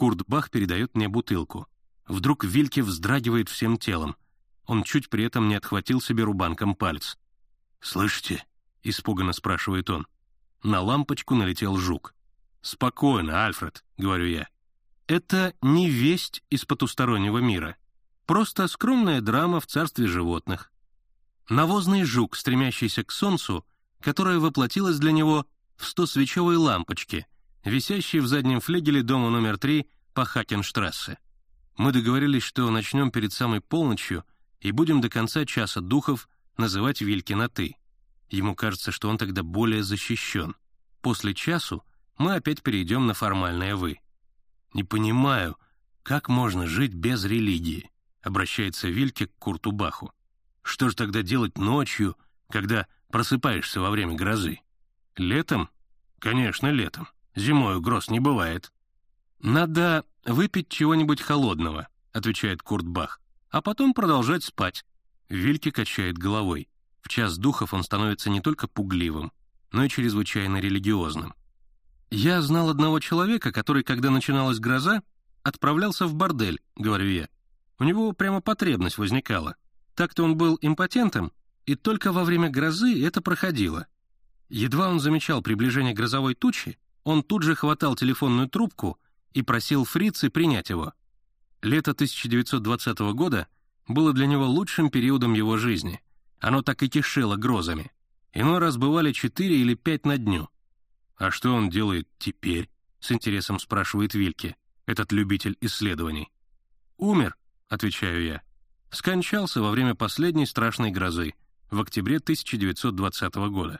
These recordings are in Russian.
Курт Бах передает мне бутылку. Вдруг Вильке вздрагивает всем телом. Он чуть при этом не отхватил себе рубанком палец. «Слышите?» — испуганно спрашивает он. На лампочку налетел жук. «Спокойно, Альфред», — говорю я. «Это не весть из потустороннего мира. Просто скромная драма в царстве животных. Навозный жук, стремящийся к солнцу, которое воплотилось для него в 100-свечевой лампочке, висящей в заднем флигеле дома номер 3 по Хакенштрассе. Мы договорились, что начнем перед самой полночью и будем до конца часа духов называть Вильке на «ты». Ему кажется, что он тогда более защищен. После часу мы опять перейдем на формальное «вы». «Не понимаю, как можно жить без религии?» — обращается Вильке к Курту Баху. «Что же тогда делать ночью, когда просыпаешься во время грозы? Летом? Конечно, летом. Зимою гроз не бывает». «Надо выпить чего-нибудь холодного», — отвечает Курт Бах, «а потом продолжать спать». Вильке качает головой. В час духов он становится не только пугливым, но и чрезвычайно религиозным. «Я знал одного человека, который, когда начиналась гроза, отправлялся в бордель», — говорю я. «У него прямо потребность возникала. Так-то он был импотентом, и только во время грозы это проходило. Едва он замечал приближение грозовой тучи, он тут же хватал телефонную трубку и просил фрицы принять его. Лето 1920 года было для него лучшим периодом его жизни. Оно так и кишело грозами. Иной раз бывали 4 или 5 на дню. «А что он делает теперь?» — с интересом спрашивает Вильке, этот любитель исследований. «Умер», — отвечаю я. «Скончался во время последней страшной грозы, в октябре 1920 года».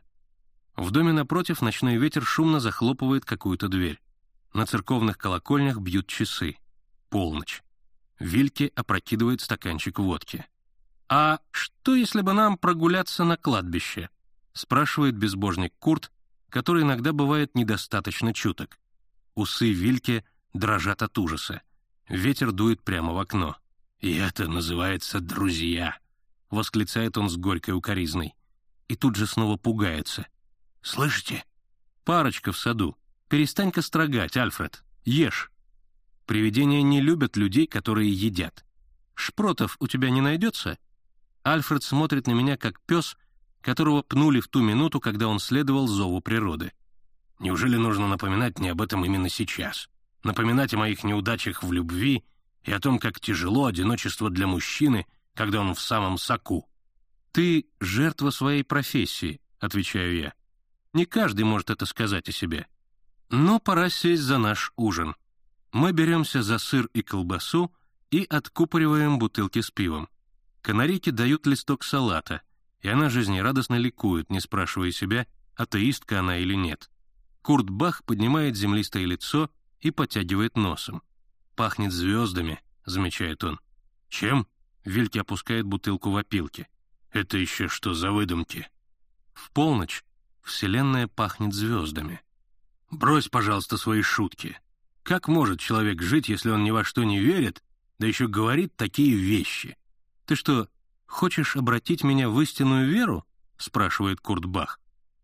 В доме напротив ночной ветер шумно захлопывает какую-то дверь. На церковных колокольнях бьют часы. Полночь. Вильке опрокидывает стаканчик водки. «А что, если бы нам прогуляться на кладбище?» — спрашивает безбожник Курт, который иногда бывает недостаточно чуток. Усы Вильке дрожат от ужаса. Ветер дует прямо в окно. «И это называется друзья!» — восклицает он с горькой укоризной. И тут же снова пугается. «Слышите? Парочка в саду. Перестань-ка строгать, Альфред. Ешь!» Привидения не любят людей, которые едят. «Шпротов у тебя не найдется?» Альфред смотрит на меня, как пес, которого пнули в ту минуту, когда он следовал зову природы. «Неужели нужно напоминать мне об этом именно сейчас? Напоминать о моих неудачах в любви и о том, как тяжело одиночество для мужчины, когда он в самом соку?» «Ты жертва своей профессии», — отвечаю я. «Не каждый может это сказать о себе. Но пора сесть за наш ужин. Мы беремся за сыр и колбасу и откупориваем бутылки с пивом. Канарейке дают листок салата, и она жизнерадостно ликует, не спрашивая себя, атеистка она или нет. Курт Бах поднимает землистое лицо и потягивает носом. «Пахнет звездами», — замечает он. «Чем?» — Вильке опускает бутылку в опилки. «Это еще что за выдумки?» В полночь вселенная пахнет звездами. «Брось, пожалуйста, свои шутки. Как может человек жить, если он ни во что не верит, да еще говорит такие вещи? Ты что, хочешь обратить меня в истинную веру?» — спрашивает Курт Бах.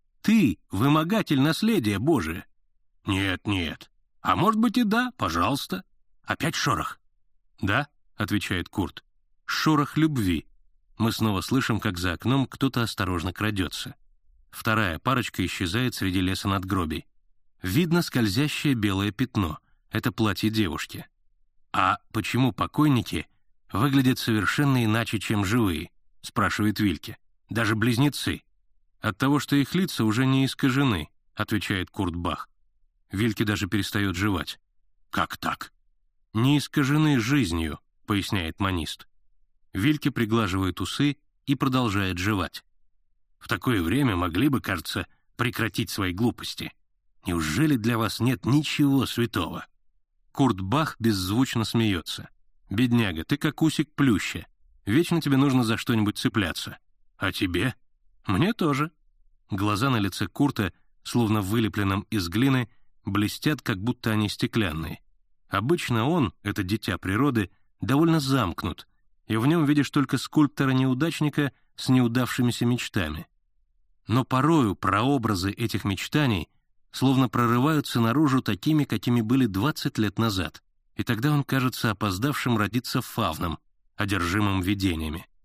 «Ты — вымогатель наследия Божия». «Нет, нет. А может быть и да, пожалуйста. Опять шорох?» «Да», — отвечает Курт. «Шорох любви». Мы снова слышим, как за окном кто-то осторожно крадется. Вторая парочка исчезает среди леса надгробий. Видно скользящее белое пятно. Это платье девушки. «А почему покойники выглядят совершенно иначе, чем живые?» — спрашивает Вильке. «Даже близнецы». «От того, что их лица уже не искажены», — отвечает Курт Бах. Вильке даже перестает жевать. «Как так?» «Не искажены жизнью», — поясняет манист. Вильке приглаживает усы и продолжает жевать. «В такое время могли бы, кажется, прекратить свои глупости. Неужели для вас нет ничего святого?» Курт Бах беззвучно смеется. «Бедняга, ты как усик плюща. Вечно тебе нужно за что-нибудь цепляться. А тебе?» «Мне тоже». Глаза на лице Курта, словно вылепленном из глины, блестят, как будто они стеклянные. Обычно он, это дитя природы, довольно замкнут, и в нем видишь только скульптора-неудачника с неудавшимися мечтами. Но порою прообразы этих мечтаний словно прорываются наружу такими, какими были 20 лет назад, и тогда он кажется опоздавшим родиться фавном, одержимым видениями.